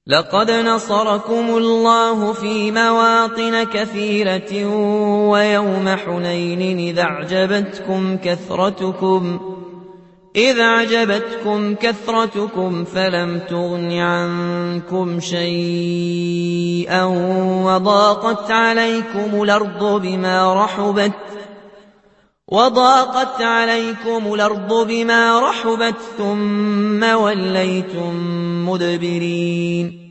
لقد نصركم الله في مواطن كثيرة ويوم حنين إذ أعجبتكم كثرتكم فلم تغن عنكم شيئا وضاقت عليكم الأرض بما رحبت ثم وليتم مدبرين